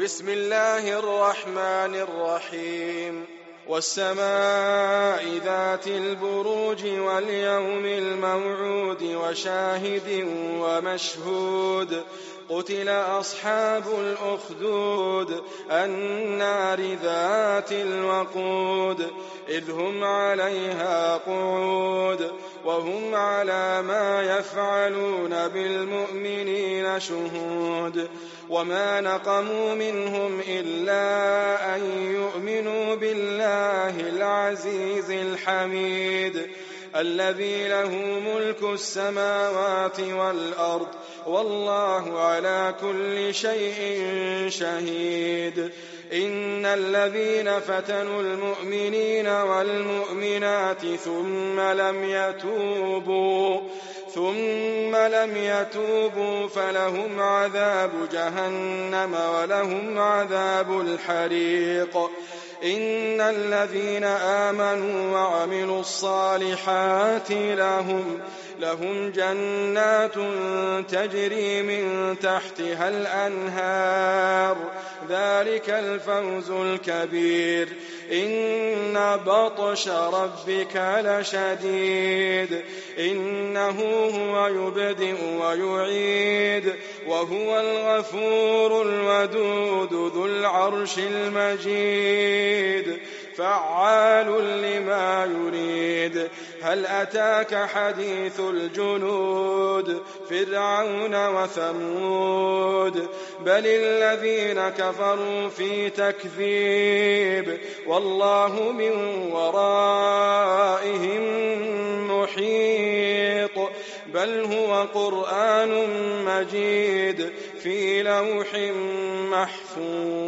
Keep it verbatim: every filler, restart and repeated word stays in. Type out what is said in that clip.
بسم الله الرحمن الرحيم والسماء ذات البروج واليوم الموعود وشاهد ومشهود قتل أصحاب الأخدود النار ذات الوقود إذ هم عليها قعود وهم على ما يفعلون بالمؤمنين شهود وما نقموا منهم إلا أن يؤمنوا بالله العزيز الحميد الذي له ملك السماوات والأرض والله على كل شيء شهيد إن الذين فتنوا المؤمنين والمؤمنات ثم لم يتوبوا ثم لم يتوبوا فلهم عذاب جهنم ولهم عذاب الحريق إن الذين آمنوا وعملوا الصالحات لهم لهم جنات تجري من تحتها الأنهار ذلك الفوز الكبير إن بطش ربك لشديد إنه هو يبدئ ويعيد وهو الغفور الودود ذو العرش المجيد فعال لما يريد هل أتاك حديث الجنود فرعون وثمود بل الذين كفروا في تكذيب والله من ورائهم محيط بل هو قرآن مجيد في لوح محفوظ.